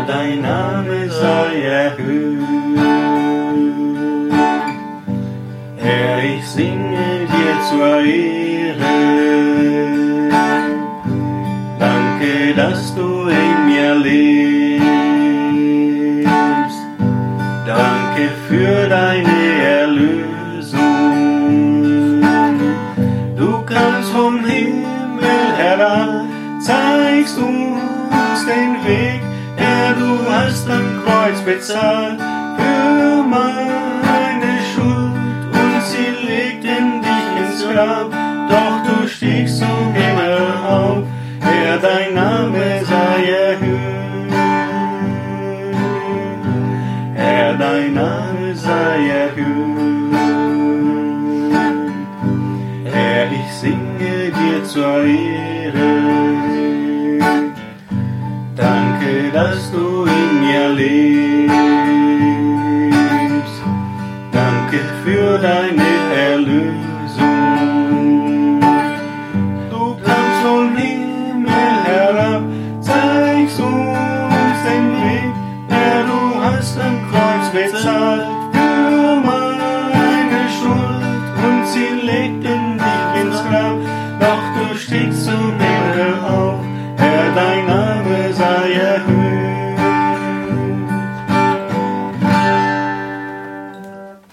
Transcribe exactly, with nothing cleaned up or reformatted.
dein Name sei erhöht. Herr, ich singe dir zur Ehre. Danke, dass du in mir lebst. Danke für deine Erlösung. Du kamst vom Himmel herab, zeigst uns den Weg. Herr, du hast am Kreuz bezahlt für meine Schuld und sie legten dich ins Grab, doch du stiegst zum Himmel auf. Herr, dein Name sei erhöht. Herr, dein Name sei erhöht. Herr, ich singe dir zur Ehre. Danke, dass du in mir lebst. Danke für deine Erlösung. Du kamst vom Himmel herab, zeigst uns den Weg. Herr, du hast am Kreuz bezahlt für meine Schuld und sie legten dich ins Grab, doch du stiegst zum Himmel.